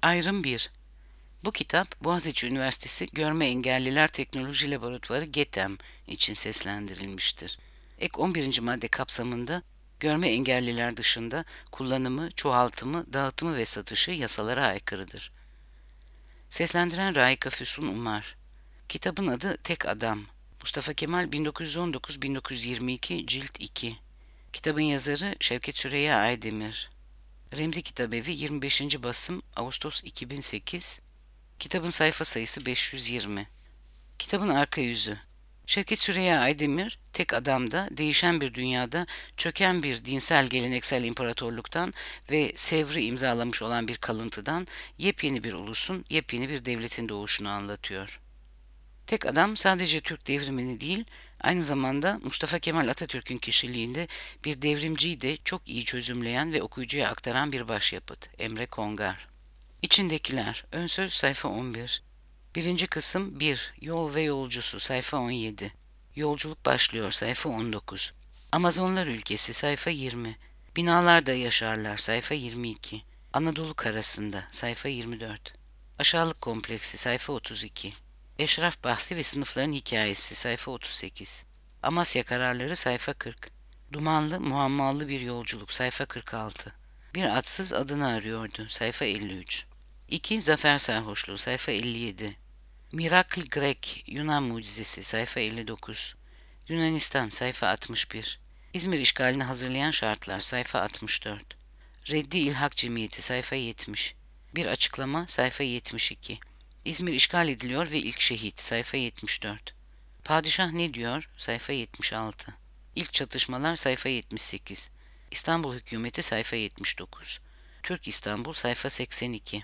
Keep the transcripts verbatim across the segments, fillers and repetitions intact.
Ayrım bir. Bu kitap Boğaziçi Üniversitesi Görme Engelliler Teknoloji Laboratuvarı GETEM için seslendirilmiştir. Ek on birinci madde kapsamında görme engelliler dışında kullanımı, çoğaltımı, dağıtımı ve satışı yasalara aykırıdır. Seslendiren Raika Füsun Umar. Kitabın adı Tek Adam. Mustafa Kemal bin dokuz yüz on dokuz bin dokuz yüz yirmi iki Cilt iki. Kitabın yazarı Şevket Süreyya Aydemir. Remzi Kitabevi yirmi beşinci basım Ağustos iki bin sekiz. Kitabın sayfa sayısı beş yüz yirmi. Kitabın arka yüzü. Şevket Süreyya Aydemir, tek adamda, değişen bir dünyada, çöken bir dinsel geleneksel imparatorluktan ve Sevr'i imzalamış olan bir kalıntıdan yepyeni bir ulusun, yepyeni bir devletin doğuşunu anlatıyor. Tek adam sadece Türk devrimini değil, aynı zamanda Mustafa Kemal Atatürk'ün kişiliğinde bir devrimciyi de çok iyi çözümleyen ve okuyucuya aktaran bir başyapıt. Emre Kongar. İçindekiler. Ön söz sayfa on bir. Birinci kısım bir. Yol ve yolcusu sayfa on yedi. Yolculuk başlıyor sayfa on dokuz. Amazonlar ülkesi sayfa yirmi. Binalarda yaşarlar sayfa yirmi iki. Anadolu karasında sayfa yirmi dört. Aşağılık kompleksi sayfa otuz iki. Eşraf bahsi ve sınıfların hikayesi sayfa otuz sekiz. Amasya kararları sayfa kırk. Dumanlı, muammalı bir yolculuk sayfa kırk altı. Bir atsız adını arıyordu sayfa elli üç. iki. Zafer sarhoşluğu sayfa elli yedi. Miracle Grek Yunan mucizesi sayfa elli dokuz. Yunanistan sayfa altmış bir. İzmir işgalini hazırlayan şartlar sayfa altmış dört. Reddi İlhak Cemiyeti sayfa yetmiş. Bir açıklama sayfa yetmiş iki. İzmir işgal ediliyor ve ilk şehit sayfa yetmiş dört. Padişah ne diyor sayfa yetmiş altı. İlk çatışmalar sayfa yetmiş sekiz. İstanbul hükümeti sayfa yetmiş dokuz. Türk İstanbul sayfa seksen iki.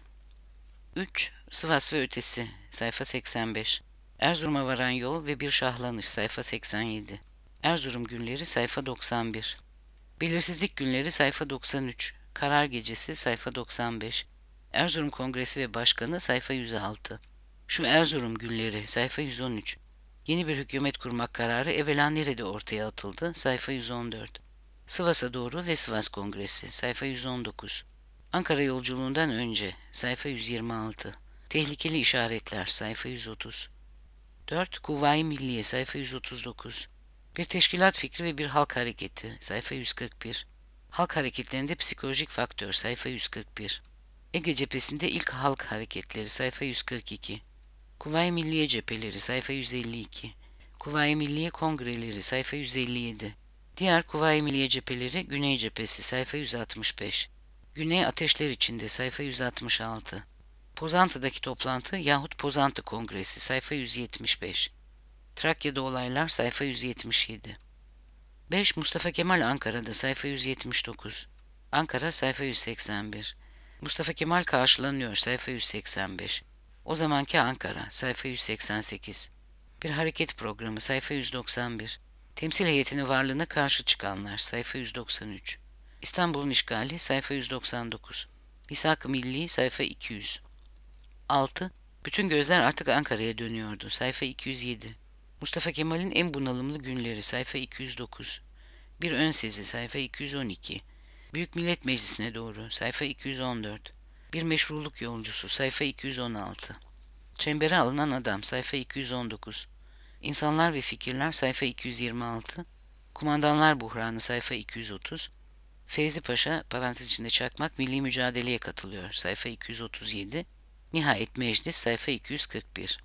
üç. Sivas ve ötesi sayfa seksen beş. Erzurum'a varan yol ve bir şahlanış sayfa seksen yedi. Erzurum günleri sayfa doksan bir. Belirsizlik günleri sayfa doksan üç. Karar gecesi sayfa doksan beş. Erzurum Kongresi ve Başkanı sayfa yüz altı. Şu Erzurum günleri sayfa yüz on üç. Yeni bir hükümet kurmak kararı evvela nerede ortaya atıldı sayfa yüz on dört. Sivas'a doğru ve Sivas Kongresi sayfa yüz on dokuz. Ankara yolculuğundan önce sayfa yüz yirmi altı. Tehlikeli işaretler sayfa yüz otuz. dört. Kuvayi Milliye sayfa yüz otuz dokuz. Bir teşkilat fikri ve bir halk hareketi sayfa yüz kırk bir. Halk hareketlerinde psikolojik faktör sayfa yüz kırk bir. Ege cephesinde ilk halk hareketleri sayfa yüz kırk iki. Kuvayi Milliye cepheleri sayfa yüz elli iki. Kuvayi Milliye kongreleri sayfa yüz elli yedi. Diğer Kuvayi Milliye cepheleri Güney cephesi sayfa yüz altmış beş. Güney ateşler içinde sayfa yüz altmış altı. Pozantı'daki toplantı yahut Pozantı Kongresi sayfa yüz yetmiş beş. Trakya'da olaylar sayfa yüz yetmiş yedi. beş. Mustafa Kemal Ankara'da sayfa yüz yetmiş dokuz. Ankara sayfa yüz seksen bir. Mustafa Kemal karşılanıyor sayfa yüz seksen beş. O zamanki Ankara sayfa yüz seksen sekiz. Bir hareket programı sayfa yüz doksan bir. Temsil heyetinin varlığına karşı çıkanlar sayfa yüz doksan üç. İstanbul'un işgali sayfa yüz doksan dokuz. Misak-ı Milli sayfa iki yüz. altı. Bütün gözler artık Ankara'ya dönüyordu sayfa iki yüz yedi. Mustafa Kemal'in en bunalımlı günleri sayfa iki yüz dokuz. Bir ön sezi sayfa iki yüz on iki. Büyük Millet Meclisi'ne doğru sayfa iki yüz on dört. Bir meşruluk yolcusu sayfa iki yüz on altı. Çembere alınan adam sayfa iki yüz on dokuz. İnsanlar ve fikirler sayfa iki yüz yirmi altı. Kumandanlar buhranı sayfa iki yüz otuz. Feyzi Paşa parantez içinde Çakmak milli mücadeleye katılıyor sayfa iki yüz otuz yedi. Nihayet Meclis sayfa iki yüz kırk bir.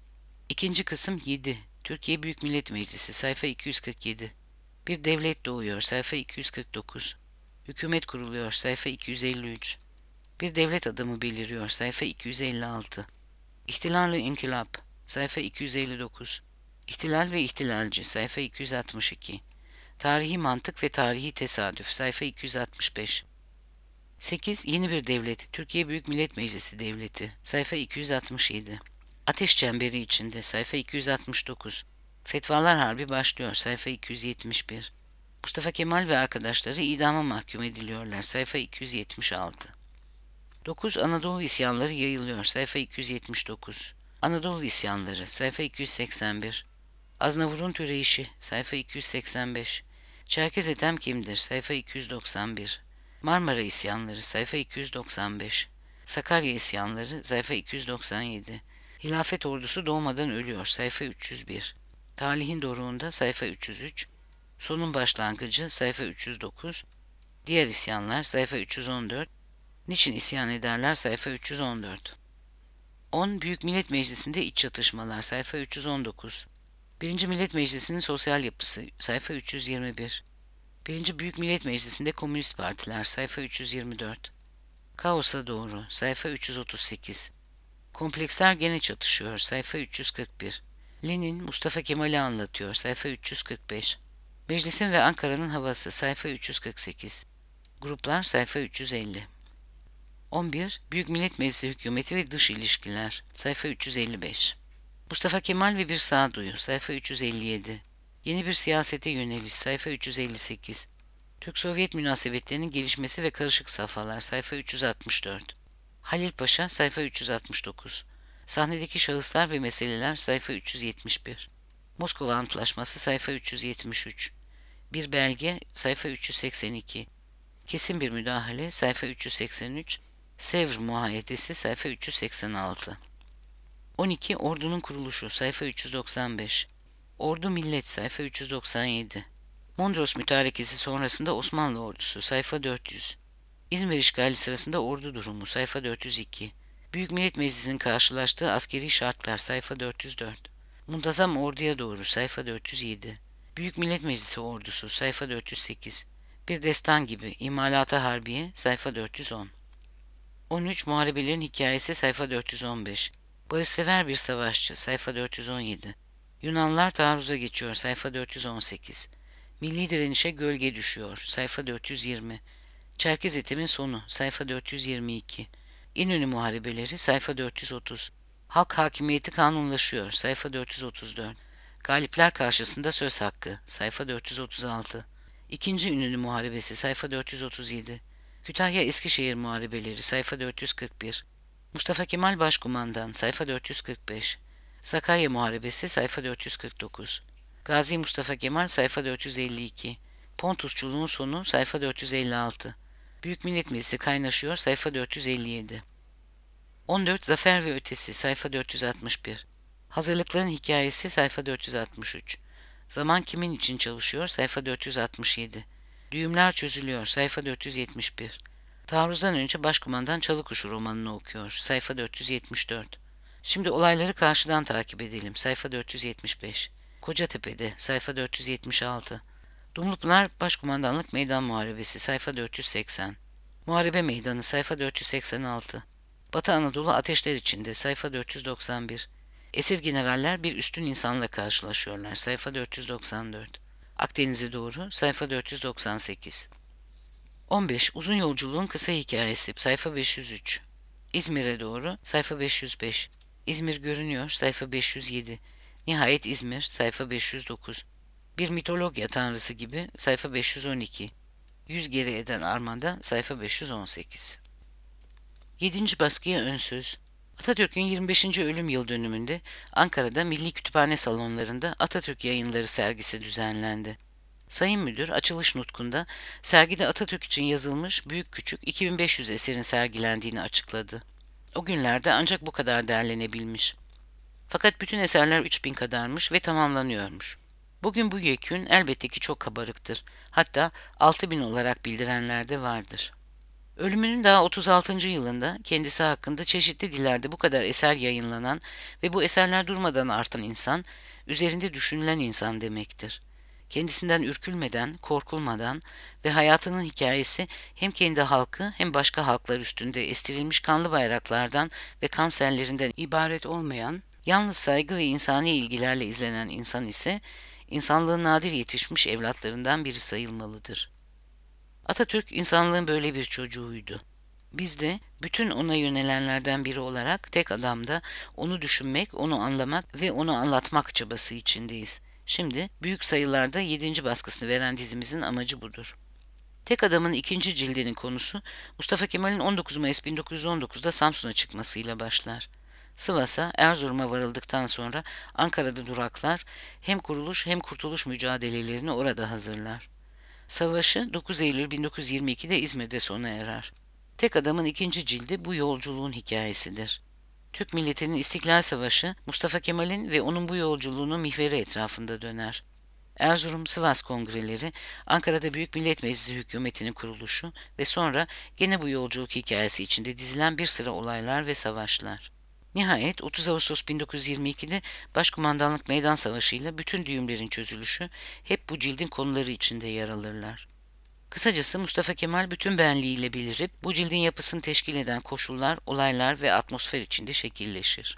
İkinci kısım yedi. Türkiye Büyük Millet Meclisi sayfa iki yüz kırk yedi. Bir devlet doğuyor sayfa iki yüz kırk dokuz. Hükümet kuruluyor sayfa iki yüz elli üç. Bir devlet adamı beliriyor sayfa iki yüz elli altı. İhtilallı İnkılap sayfa iki yüz elli dokuz. İhtilal ve ihtilalci sayfa iki yüz altmış iki. Tarihi mantık ve tarihi tesadüf sayfa iki yüz altmış beş. sekiz. Yeni bir devlet Türkiye Büyük Millet Meclisi Devleti sayfa iki yüz altmış yedi. Ateş çemberi içinde sayfa iki yüz altmış dokuz. Fetvalar Harbi başlıyor sayfa iki yüz yetmiş bir. Mustafa Kemal ve arkadaşları idama mahkum ediliyorlar sayfa iki yüz yetmiş altı. dokuz. Anadolu isyanları yayılıyor sayfa iki yüz yetmiş dokuz. Anadolu isyanları sayfa iki yüz seksen bir. Aznavur'un türeyişi sayfa iki yüz seksen beş. Çerkez Ethem kimdir sayfa iki yüz doksan bir. Marmara isyanları sayfa iki yüz doksan beş. Sakarya isyanları sayfa iki yüz doksan yedi. Hilafet ordusu doğmadan ölüyor sayfa üç yüz bir. Talihin doruğunda sayfa üç yüz üç. Sonun başlangıcı sayfa üç yüz dokuz. Diğer isyanlar sayfa üç yüz on dört. Niçin isyan ederler sayfa üç yüz on dört. on. Büyük Millet Meclisi'nde iç çatışmalar sayfa üç yüz on dokuz. birinci. Millet Meclisi'nin sosyal yapısı sayfa üç yüz yirmi bir. birinci. Büyük Millet Meclisi'nde komünist partiler sayfa üç yüz yirmi dört. Kaosa doğru sayfa üç yüz otuz sekiz. Kompleksler gene çatışıyor sayfa üç yüz kırk bir. Lenin Mustafa Kemal'i anlatıyor sayfa üç yüz kırk beş. Meclisin ve Ankara'nın havası sayfa üç yüz kırk sekiz. Gruplar sayfa üç yüz elli. on bir. Büyük Millet Meclisi hükümeti ve dış ilişkiler sayfa üç yüz elli beş. Mustafa Kemal ve bir sağduyu sayfa üç yüz elli yedi. Yeni bir siyasete yöneliş sayfa üç yüz elli sekiz. Türk-Sovyet münasebetlerinin gelişmesi ve karışık safhalar sayfa üç yüz altmış dört. Halil Paşa sayfa üç yüz altmış dokuz. Sahnedeki şahıslar ve meseleler sayfa üç yüz yetmiş bir. Moskova Antlaşması sayfa üç yüz yetmiş üç. Bir belge sayfa üç yüz seksen iki. Kesin bir müdahale sayfa üç yüz seksen üç. Sevr Muahedesi sayfa üç yüz seksen altı. on iki. Ordunun kuruluşu sayfa üç yüz doksan beş. Ordu Millet sayfa üç yüz doksan yedi. Mondros Mütarekesi sonrasında Osmanlı ordusu sayfa dört yüz. İzmir işgali sırasında ordu durumu sayfa dört yüz iki. Büyük Millet Meclisi'nin karşılaştığı askeri şartlar sayfa dört yüz dört. Muntazam orduya doğru sayfa dört yüz yedi. Büyük Millet Meclisi ordusu sayfa dört yüz sekiz. Bir destan gibi İmalata Harbiye sayfa dört yüz on. on üç. Muharebelerin hikayesi sayfa dört yüz on beş. Barışsever bir savaşçı sayfa dört yüz on yedi. Yunanlar taarruza geçiyor sayfa dört yüz on sekiz. Milli direnişe gölge düşüyor sayfa dört yüz yirmi. Çerkez etimin sonu sayfa dört yüz yirmi iki. İnönü Muharebeleri sayfa dört yüz otuz. Halk hakimiyeti kanunlaşıyor sayfa dört yüz otuz dört. Galipler karşısında söz hakkı sayfa dört yüz otuz altı. İkinci İnönü Muharebesi sayfa dört yüz otuz yedi. Kütahya Eskişehir Muharebeleri sayfa dört yüz kırk bir. Mustafa Kemal Başkumandan sayfa dört yüz kırk beş. Sakarya Muharebesi sayfa dört yüz kırk dokuz. Gazi Mustafa Kemal sayfa dört yüz elli iki. Pontusçuluğun sonu sayfa dört yüz elli altı. Büyük Millet Meclisi kaynaşıyor sayfa dört yüz elli yedi. on dört. Zafer ve ötesi sayfa dört yüz altmış bir. Hazırlıkların hikayesi sayfa dört yüz altmış üç. Zaman kimin için çalışıyor sayfa dört yüz altmış yedi. Düğümler çözülüyor sayfa dört yüz yetmiş bir. Taarruzdan önce Başkumandan Çalıkuşu romanını okuyor sayfa dört yüz yetmiş dört. Şimdi olayları karşıdan takip edelim sayfa dört yüz yetmiş beş. Kocatepe'de sayfa dört yüz yetmiş altı. Dumlupınar Başkumandanlık Meydan Muharebesi sayfa dört yüz seksen. Muharebe Meydanı sayfa dört yüz seksen altı. Batı Anadolu ateşler içinde sayfa dört yüz doksan bir. Esir generaller bir üstün insanla karşılaşıyorlar sayfa dört yüz doksan dört. Akdeniz'e doğru sayfa dört yüz doksan sekiz. on beş. Uzun yolculuğun kısa hikayesi sayfa beş yüz üç. İzmir'e doğru sayfa beş yüz beş. İzmir görünüyor sayfa beş yüz yedi. Nihayet İzmir sayfa beş yüz dokuz. Bir mitologya tanrısı gibi sayfa beş yüz on iki. Yüz geri eden armada sayfa beş yüz on sekiz. yedinci baskıya ön söz. Atatürk'ün yirmi beşinci ölüm yıl dönümünde Ankara'da Milli Kütüphane salonlarında Atatürk Yayınları sergisi düzenlendi. Sayın Müdür açılış nutkunda sergide Atatürk için yazılmış büyük küçük iki bin beş yüz eserin sergilendiğini açıkladı. O günlerde ancak bu kadar derlenebilmiş. Fakat bütün eserler üç bin kadarmış ve tamamlanıyormuş. Bugün bu yekün elbette ki çok kabarıktır. Hatta altı bin olarak bildirenler de vardır. Ölümünün daha otuz altıncı yılında kendisi hakkında çeşitli dillerde bu kadar eser yayınlanan ve bu eserler durmadan artan insan, üzerinde düşünülen insan demektir. Kendisinden ürkülmeden, korkulmadan ve hayatının hikayesi hem kendi halkı hem başka halklar üstünde estirilmiş kanlı bayraklardan ve kanserlerinden ibaret olmayan, yalnız saygı ve insani ilgilerle izlenen insan ise, insanlığın nadir yetişmiş evlatlarından biri sayılmalıdır. Atatürk insanlığın böyle bir çocuğuydu. Biz de bütün ona yönelenlerden biri olarak tek adamda onu düşünmek, onu anlamak ve onu anlatmak çabası içindeyiz. Şimdi büyük sayılarda yedinci baskısını veren dizimizin amacı budur. Tek Adam'ın ikinci cildinin konusu Mustafa Kemal'in on dokuz Mayıs bin dokuz yüz on dokuzda Samsun'a çıkmasıyla başlar. Sivas'a, Erzurum'a varıldıktan sonra Ankara'da duraklar, hem kuruluş hem kurtuluş mücadelelerini orada hazırlar. Savaşı dokuz Eylül bin dokuz yüz yirmi iki'de İzmir'de sona erer. Tek Adam'ın ikinci cildi bu yolculuğun hikayesidir. Türk milletinin İstiklal Savaşı, Mustafa Kemal'in ve onun bu yolculuğunun mihveri etrafında döner. Erzurum-Sivas kongreleri, Ankara'da Büyük Millet Meclisi hükümetinin kuruluşu ve sonra gene bu yolculuk hikayesi içinde dizilen bir sıra olaylar ve savaşlar. Nihayet otuz Ağustos bin dokuz yüz yirmi ikide Başkumandanlık Meydan Savaşı ile bütün düğümlerin çözülüşü hep bu cildin konuları içinde yer alırlar. Kısacası Mustafa Kemal bütün benliğiyle belirip bu cildin yapısını teşkil eden koşullar, olaylar ve atmosfer içinde şekilleşir.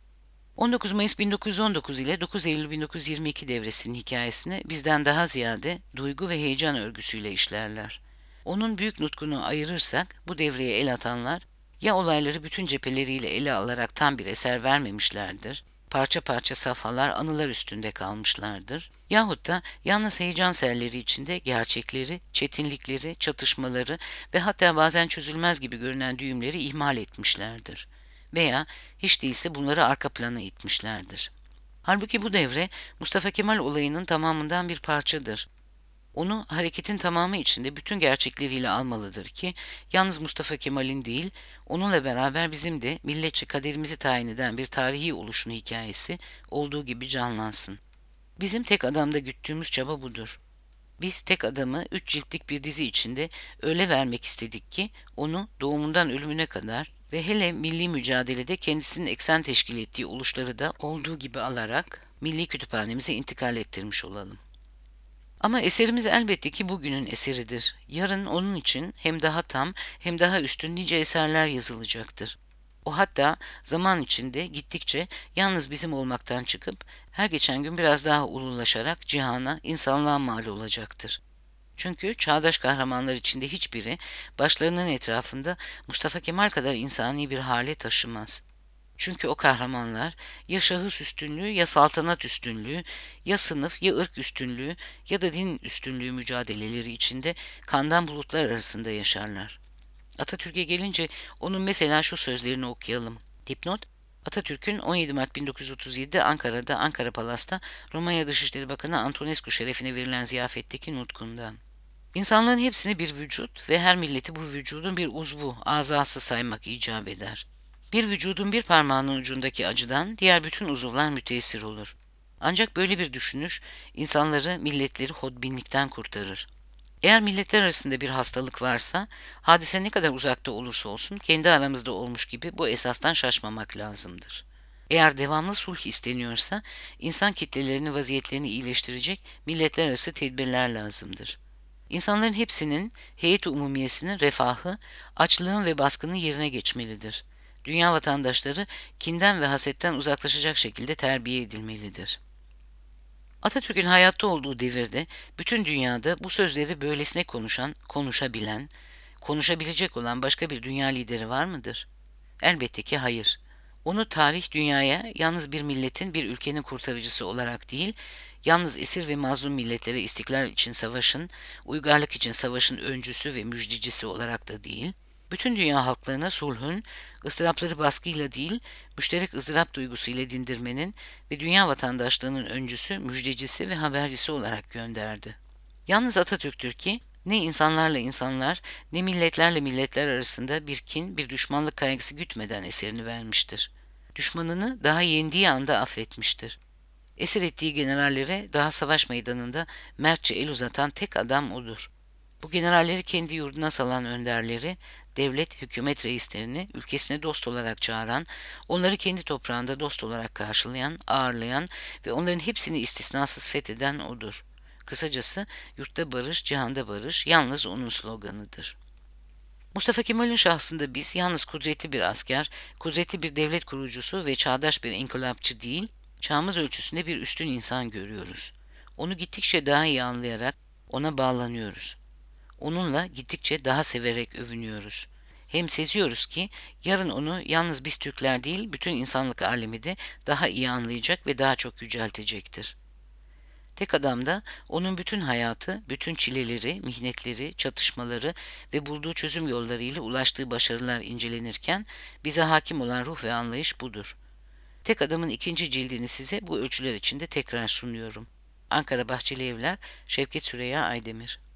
on dokuz Mayıs bin dokuz yüz on dokuz ile dokuz Eylül bin dokuz yüz yirmi iki devresinin hikayesini bizden daha ziyade duygu ve heyecan örgüsüyle işlerler. Onun büyük nutkunu ayırırsak bu devreye el atanlar ya olayları bütün cepheleriyle ele alarak tam bir eser vermemişlerdir, parça parça safhalar, anılar üstünde kalmışlardır, yahut da yalnız heyecan selleri içinde gerçekleri, çetinlikleri, çatışmaları ve hatta bazen çözülmez gibi görünen düğümleri ihmal etmişlerdir veya hiç değilse bunları arka plana itmişlerdir. Halbuki bu devre Mustafa Kemal olayının tamamından bir parçadır. Onu hareketin tamamı içinde bütün gerçekleriyle almalıdır ki yalnız Mustafa Kemal'in değil, onunla beraber bizim de milletçe kaderimizi tayin eden bir tarihi oluşun hikayesi olduğu gibi canlansın. Bizim Tek Adam'da güttüğümüz çaba budur. Biz Tek Adam'ı üç ciltlik bir dizi içinde öyle vermek istedik ki onu doğumundan ölümüne kadar ve hele milli mücadelede kendisinin eksen teşkil ettiği oluşları da olduğu gibi alarak Milli Kütüphanemize intikal ettirmiş olalım. Ama eserimiz elbette ki bugünün eseridir. Yarın onun için hem daha tam hem daha üstün nice eserler yazılacaktır. O hatta zaman içinde gittikçe yalnız bizim olmaktan çıkıp her geçen gün biraz daha ululaşarak cihana, insanlığa mal olacaktır. Çünkü çağdaş kahramanlar içinde hiçbiri başlarının etrafında Mustafa Kemal kadar insani bir hale taşımaz. Çünkü o kahramanlar ya şahıs üstünlüğü ya saltanat üstünlüğü, ya sınıf ya ırk üstünlüğü ya da din üstünlüğü mücadeleleri içinde kandan bulutlar arasında yaşarlar. Atatürk'e gelince onun mesela şu sözlerini okuyalım. Dipnot: Atatürk'ün on yedi Mart bin dokuz yüz otuz yedide Ankara'da, Ankara Palas'ta Romanya Dışişleri Bakanı Antonescu şerefine verilen ziyafetteki nutkundan. İnsanlığın hepsini bir vücut ve her milleti bu vücudun bir uzvu, azası saymak icap eder. Bir vücudun bir parmağının ucundaki acıdan diğer bütün uzuvlar müteessir olur. Ancak böyle bir düşünüş insanları, milletleri hodbinlikten kurtarır. Eğer milletler arasında bir hastalık varsa, hadise ne kadar uzakta olursa olsun kendi aramızda olmuş gibi bu esastan şaşmamak lazımdır. Eğer devamlı sulh isteniyorsa, insan kitlelerini vaziyetlerini iyileştirecek milletler arası tedbirler lazımdır. İnsanların hepsinin, heyet-i umumiyesinin refahı, açlığın ve baskının yerine geçmelidir. Dünya vatandaşları kinden ve hasetten uzaklaşacak şekilde terbiye edilmelidir. Atatürk'ün hayatta olduğu devirde bütün dünyada bu sözleri böylesine konuşan, konuşabilen, konuşabilecek olan başka bir dünya lideri var mıdır? Elbette ki hayır. Onu tarih dünyaya yalnız bir milletin, bir ülkenin kurtarıcısı olarak değil, yalnız esir ve mazlum milletlere istiklal için savaşın, uygarlık için savaşın öncüsü ve müjdecisi olarak da değil, bütün dünya halklarına sulhun, ıstırapları baskıyla değil, müşterek ızdırap duygusuyla dindirmenin ve dünya vatandaşlığının öncüsü, müjdecisi ve habercisi olarak gönderdi. Yalnız Atatürk'tür ki, ne insanlarla insanlar, ne milletlerle milletler arasında bir kin, bir düşmanlık kaygısı gütmeden eserini vermiştir. Düşmanını daha yendiği anda affetmiştir. Esir ettiği generallere daha savaş meydanında mertçe el uzatan tek adam odur. Bu generalleri kendi yurduna salan önderleri, devlet, hükümet reislerini ülkesine dost olarak çağıran, onları kendi toprağında dost olarak karşılayan, ağırlayan ve onların hepsini istisnasız fetheden odur. Kısacası yurtta barış, cihanda barış yalnız onun sloganıdır. Mustafa Kemal'in şahsında biz yalnız kudretli bir asker, kudretli bir devlet kurucusu ve çağdaş bir inkılapçı değil, çağımız ölçüsünde bir üstün insan görüyoruz. Onu gittikçe daha iyi anlayarak ona bağlanıyoruz. Onunla gittikçe daha severek övünüyoruz. Hem seziyoruz ki yarın onu yalnız biz Türkler değil bütün insanlık alemi de daha iyi anlayacak ve daha çok yüceltecektir. Tek Adam'da onun bütün hayatı, bütün çileleri, mihnetleri, çatışmaları ve bulduğu çözüm yollarıyla ulaştığı başarılar incelenirken bize hakim olan ruh ve anlayış budur. Tek Adam'ın ikinci cildini size bu ölçüler içinde tekrar sunuyorum. Ankara Bahçeli Evler, Şevket Süreyya Aydemir.